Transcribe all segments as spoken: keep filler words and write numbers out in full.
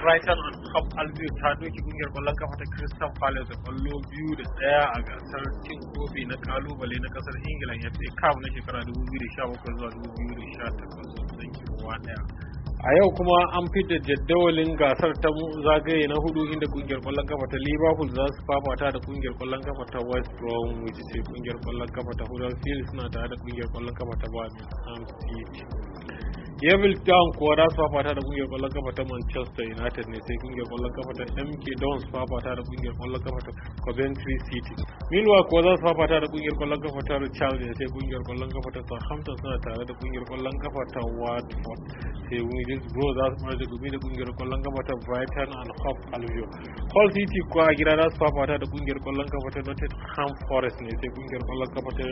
Brighton and Hove Albion ta doki kungiyar kwallon kafa ta Crystal Palace da kwallo biyu da daya a gasar cin kofi na kalubale na kasar Ingila F A Cup na shekara dubu biyu da sha bakwai zuwa dubu biyu da sha takwas don kirowa daya. A yau kuma an fitar jadawalin gasar ta zagaye na hudu inda kungiyar kwallon kafa ta Liverpool za su fafata da kungiyar kwallon kafa ta West Bromwich, sai kungiyar kwallon kafa ta Huddersfield suna tare da kungiyar kwallon kafa ta Birmingham City. Yeovil Town kuwa za su fafata da kungiyar kwallon kafa ta Manchester United ne, sai kungiyar kwallon kafa ta M K Dons su fafata da kungiyar kwallon kafa ta Coventry City. Millwall kuwa za su fafata da kungiyar kwallon kafa ta Chelsea, sai kungiyar kwallon kafa ta Southampton suna tare da kungiyar kwallon kafa ta Watford, sai Middlesbrough za su fara da gumi da kungiyar kwallon kafa ta Brighton and Hove Albion. Hull City kuwa a gida za su fafata da kungiyar kwallon kafa ta Nottingham Forest ne, sai kungiyar kwallon kafa ta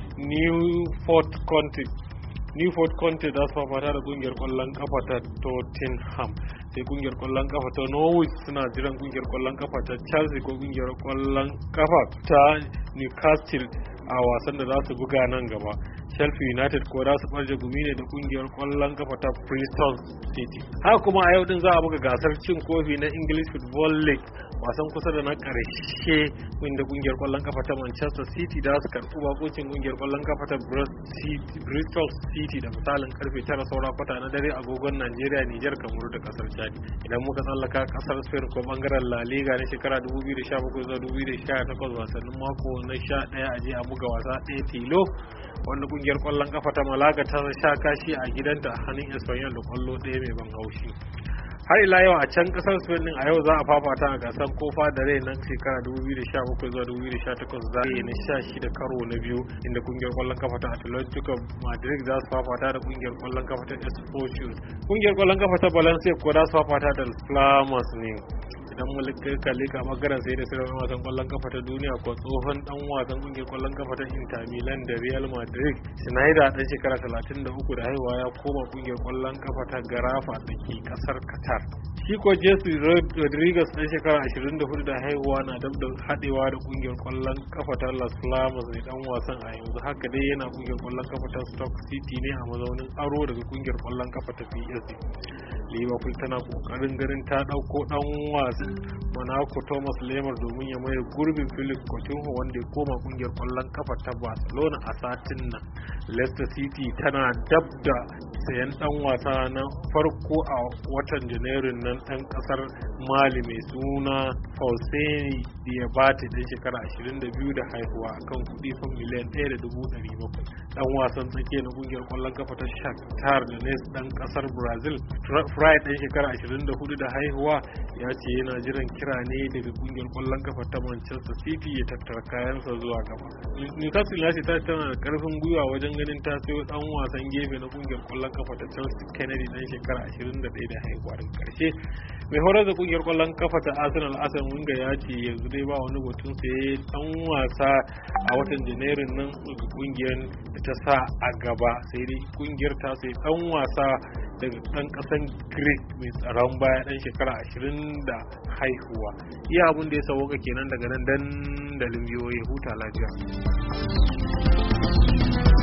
Newport County Newport County za su fafata da kungiyar kwallon kafa ta Tottenham, sai kungiyar kwallon kafa ta Norwich suna jiran kungiyar kwallon kafa ta Chelsea ko kungiyar kwallon kafa ta Newcastle a wasan da za su buga nan gaba. Sheffield United ko za su barje gumi ne da kungiyar kwallon kafa ta Preston City. Haka kuma a yau din za a buga gasar cin kofi na English Football League, wasan kusa da na karshe inda kungiyar kwallon kafa ta Manchester City da su karɓi bakuncin kungiyar kwallon kafa ta Bristol City da misalin karfe tara saura kwata na dare agogon Najeriya, Niger, Kamaru da kasar Chad. Idan muka tsallaka kasar Spain ko bangaren La Liga na shekara dubu biyu da sha bakwai zuwa dubu biyu da sha takwas wasannin mako na sha ɗaya a je a buga wasa ɗaya tilo wanda kungiyar kwallon kafa ta Malaga ta sha kashi a gidanta a hannun Espanyol da kwallo ɗaya mai ban haushi. Har ila yau a can kasar Spain din a yau za a fafata a gasar kofa da rai na shekara dubu biyu da sha bakwai zuwa dubu biyu da sha takwas zagaye na sha shida karo na biyu inda kungiyar kwallon kafa ta Atletico Madrid za su fafata da kungiyar kwallon kafa ta Espanyol. Kungiyar kwallon kafa ta Valencia ko za su fafata da Flamas ne. Idan mulkin kalli ka bangaren sai da sirrin wasan kwallon kafa ta duniya ko tsohon dan wasan kungiyar kwallon kafa ta Inter Milan da Real Madrid Schneider dan shekara talatin da uku da haihuwa ya koma kungiyar kwallon kafa ta Garafa da ke kasar Qatar. Shi ko Jesse Rodriguez dan shekara ashirin da hudu da haihuwa na dab da hadewa da kungiyar kwallon kafa ta Las Palmas ne, dan wasan a yanzu haka dai yana kungiyar kwallon kafa ta Stoke City ne a mazaunin aro daga kungiyar kwallon kafa ta P S G. Liverpool tana kokarin ganin ta dauko dan wasan Monaco Thomas Lemar domin ya maye gurbin Philip Coutinho wanda ya koma kungiyar kwallon kafa ta Barcelona a satin nan. Leicester City tana dab da sayan dan wasa na farko a watan Janairun nan dan kasar Mali mai suna Hosseini Diabate dan shekara ashirin da biyu da haihuwa akan kudi fan miliyan ɗaya da dubu ɗari bakwai. Dan wasan tsakiya na kungiyar kwallon kafa ta Shakhtar Donetsk dan kasar Brazil Fry dan shekara ashirin da hudu da haihuwa ya ce yana jiran kira ne daga kungiyar kwallon kafa ta Manchester City ya tattara kayansa zuwa gaba. Newcastle ya ce ta tana da karfin gwiwa wajen ganin ta sayo dan wasan gefe na kungiyar kwallon kafa ta Chelsea Kennedy dan shekara ashirin da ɗaya da haihuwa. Daga karshe mai horar da kungiyar kwallon kafa ta Arsenal Arsene Wenger ya ce yanzu dai ba wani batun sai dan wasa a watan Janairun nan daga kungiyar da ta sa a gaba, sai dai kungiyar ta sai dan wasa daga dan kasan Greek mai tsaron baya dan shekara ashirin da haihuwa. Iya abin da ya sauka kenan daga nan dandalin biyoyi, huta lafiya.